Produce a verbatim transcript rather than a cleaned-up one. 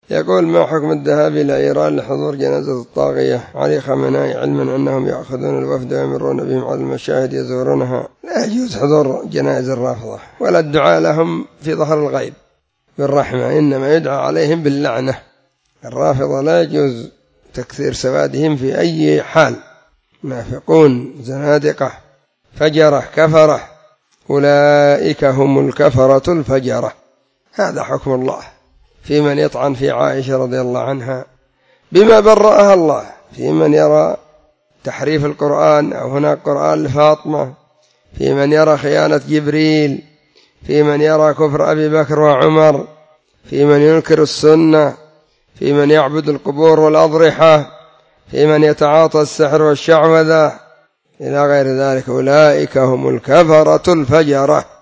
يقول: ما حكم الذهاب إلى إيران لحضور جنازة الطاغية علي خامنئي، علما أنهم يأخذون الوفد ويمرون بهم على المشاهد يزورونها؟ لا يجوز حضور جنائز الرافضة ولا الدعاء لهم في ظهر الغيب بالرحمة، إنما يدعى عليهم باللعنة. الرافضة لا يجوز تكثير سوادهم في أي حال، منافقون زنادقة فجرة كفرة، أولئك هم الكفرة الفجرة. هذا حكم الله في من يطعن في عائشة رضي الله عنها بما برأها الله، في من يرى تحريف القرآن أو هناك قرآن لفاطمة، في من يرى خيانة جبريل، في من يرى كفر أبي بكر وعمر، في من ينكر السنة، في من يعبد القبور والأضرحة، في من يتعاطى السحر والشعوذة إلى غير ذلك. أولئك هم الكفرة الفجرة.